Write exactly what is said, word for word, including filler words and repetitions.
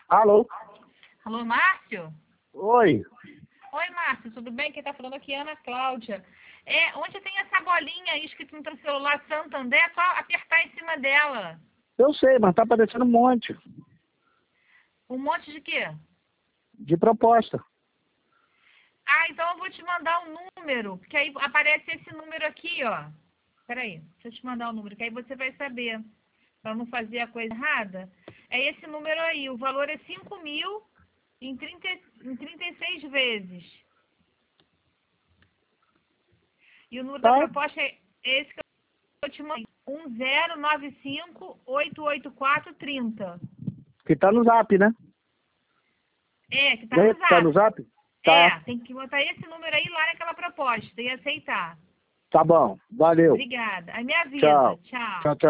Alô? Alô, Márcio? Oi. Oi, Márcio, tudo bem? Quem tá falando aqui é Ana Cláudia. É, onde tem essa bolinha aí escrito no teu celular Santander, é só apertar em cima dela. Eu sei, mas tá aparecendo um monte Um monte de quê? de proposta. Ah, então eu vou te mandar um número, que aí aparece esse número aqui, ó. Peraí, deixa eu te mandar o número, que aí você vai saber, para não fazer a coisa errada. É esse número aí, o valor é cinco mil em, trinta, em trinta e seis vezes. E o número da Tá? proposta é esse que eu te mandei, um zero nove cinco, oito oito quatro, três zero. Que tá no zap, né? É, que tá Não é no esse que tá no zap. zap? É, Tá. tem que botar esse número aí lá naquela proposta e aceitar. Tá bom. Valeu. Obrigada. Aí me avisa. Tchau. Tchau. Tchau, tchau.